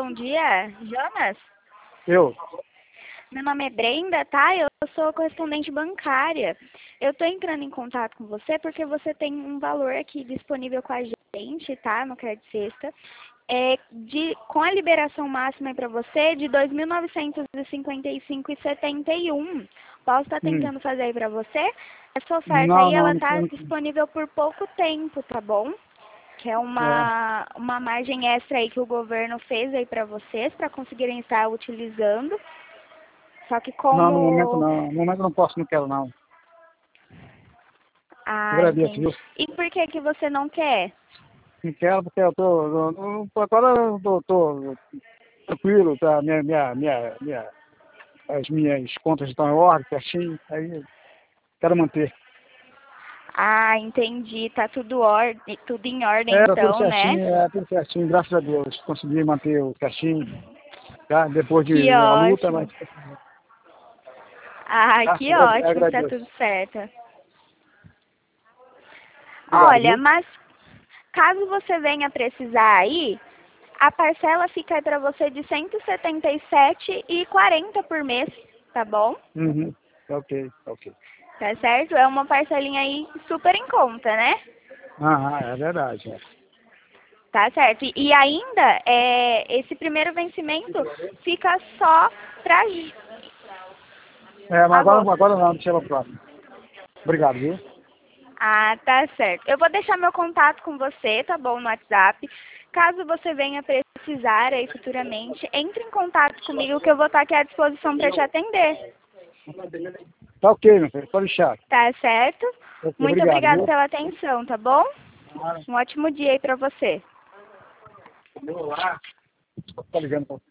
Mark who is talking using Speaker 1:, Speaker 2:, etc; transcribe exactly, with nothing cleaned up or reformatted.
Speaker 1: bom dia, Jonas.
Speaker 2: Eu?
Speaker 1: Meu nome é Brenda, tá? Eu sou correspondente bancária. Eu tô entrando em contato com você porque você tem um valor aqui disponível com a gente, tá? No crédito sexta. É de, com a liberação máxima para você de dois mil novecentos e cinquenta e cinco reais e setenta e um centavos. Posso estar
Speaker 2: Hum.
Speaker 1: tentando fazer aí para você? Essa oferta
Speaker 2: Não,
Speaker 1: aí,
Speaker 2: não,
Speaker 1: ela
Speaker 2: não,
Speaker 1: tá
Speaker 2: não.
Speaker 1: disponível por pouco tempo, tá bom? Que é
Speaker 2: É.
Speaker 1: uma, uma margem extra aí que o governo fez aí para vocês, para conseguirem estar utilizando. Só que
Speaker 2: Não, no momento
Speaker 1: como...
Speaker 2: não. No momento não posso, não quero não.
Speaker 1: Ah,
Speaker 2: Agradeço,
Speaker 1: entendi.
Speaker 2: viu?
Speaker 1: E por que que você não quer?
Speaker 2: Não quero porque eu tô. Eu, eu, agora eu tô, tô tranquilo, tá? Minha, minha, minha, minha, as minhas contas estão em ordem, certinho. Aí quero manter.
Speaker 1: Ah, entendi. Tá tudo, or... tudo em ordem
Speaker 2: É, tá tudo
Speaker 1: então, né?
Speaker 2: certinho, é tudo certinho, graças a Deus. Consegui manter o certinho, tá? Depois de
Speaker 1: Que
Speaker 2: uma luta, mas.
Speaker 1: ótimo. Ah,
Speaker 2: Tá?
Speaker 1: que
Speaker 2: Agrade-
Speaker 1: ótimo que tá tudo
Speaker 2: Agradeço.
Speaker 1: certo.
Speaker 2: Obrigado,
Speaker 1: Olha,
Speaker 2: viu?
Speaker 1: mas caso você venha precisar aí, a parcela fica aí para você de cento e setenta e sete reais e quarenta centavos por mês, tá bom?
Speaker 2: Uhum. Ok, ok.
Speaker 1: Tá certo? É uma parcelinha aí super em conta, né?
Speaker 2: Ah, é verdade. É.
Speaker 1: Tá certo. E, e ainda, é, esse primeiro vencimento fica só para
Speaker 2: É, mas agora,
Speaker 1: agosto.
Speaker 2: agora não, deixa eu próximo. Obrigado, viu?
Speaker 1: Ah, tá certo. Eu vou deixar meu contato com você, tá bom, no WhatsApp. Caso você venha precisar aí futuramente, entre em contato comigo que eu vou estar aqui à disposição para te atender.
Speaker 2: Tá ok, meu filho, pode deixar.
Speaker 1: Tá certo?
Speaker 2: Ok,
Speaker 1: Muito
Speaker 2: obrigado,
Speaker 1: obrigada
Speaker 2: viu?
Speaker 1: pela atenção, tá bom? Um ótimo dia aí para você.
Speaker 2: Olá. Tá ligando pra